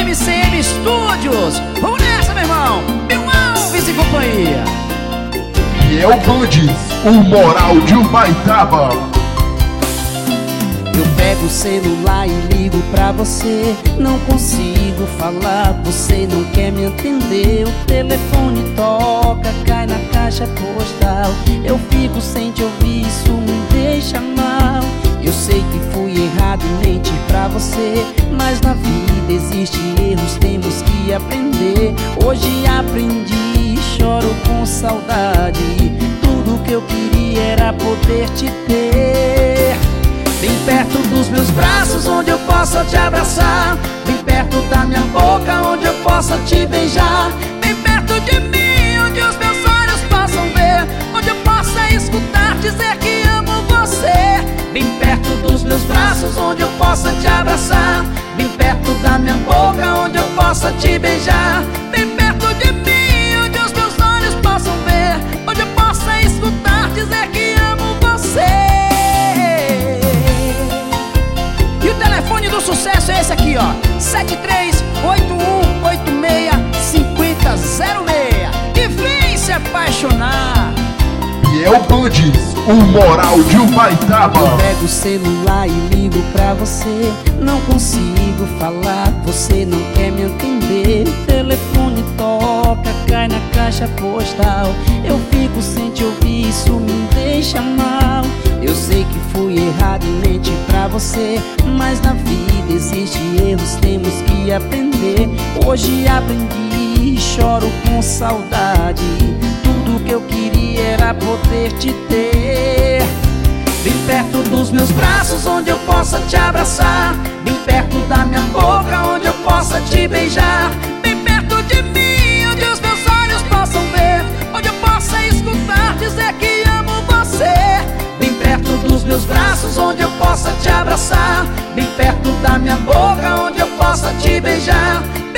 MCM Studios. Vamos nessa, meu irmão. Meu Alves e companhia. Fiel Bandes, o moral de Ubaitaba. Eu pego o celular e ligo pra você. Não consigo falar, você não quer me entender. O telefone toca, cai na caixa postal. Eu fico sem te ouvir, isso me deixa mal. Eu sei que fui errado em mentir pra você, mas na vida existem erros, temos que aprender. Hoje aprendi, choro com saudade. Tudo que eu queria era poder te ter bem perto dos meus braços, onde eu possa te abraçar. Bem perto da minha boca, onde eu possa te beijar. Bem perto de mim, onde os meus olhos possam ver, onde eu possa escutar dizer que amo você. Bem perto dos meus braços, onde eu possa te abraçar. Bem perto da minha boca, onde eu possa te beijar. Bem perto de mim, onde os meus olhos possam ver, onde eu possa escutar dizer que amo você. E o telefone do sucesso é esse aqui, ó: 7381865006. E vem se apaixonar. Fiel Bandes, o moral de Ubaitaba. Eu pego o celular e ligo pra você. Não consigo falar, você não quer me entender. O telefone toca, cai na caixa postal. Eu fico sem te ouvir, isso me deixa mal. Eu sei que fui errado em mentir pra você, mas na vida existem erros, temos que aprender. Hoje aprendi, choro com saudade. Tudo que eu queria era poder te ter bem perto dos meus braços, onde eu possa te abraçar. Bem perto da minha boca, onde eu possa te beijar. Bem perto de mim, onde os meus olhos possam ver, onde eu possa escutar dizer que amo você. Bem perto dos meus braços, onde eu possa te abraçar. Bem perto da minha boca, onde eu possa te beijar.